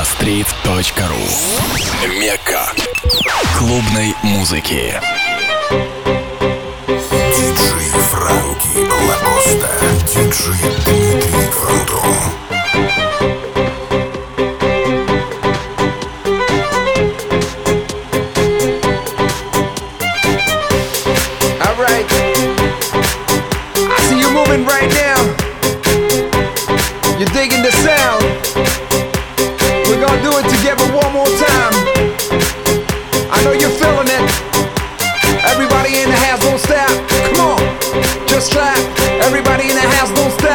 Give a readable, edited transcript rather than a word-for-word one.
Astrid.ru. Мекка клубной музыки. Диджей Франки Лакоста. Диджей Дмитрий Фантом. Right now, you're digging the sound. We're gonna do it together one more time. I know you're feeling it. Everybody in the house, don't stop. Come on, just clap. Everybody in the house, don't stop.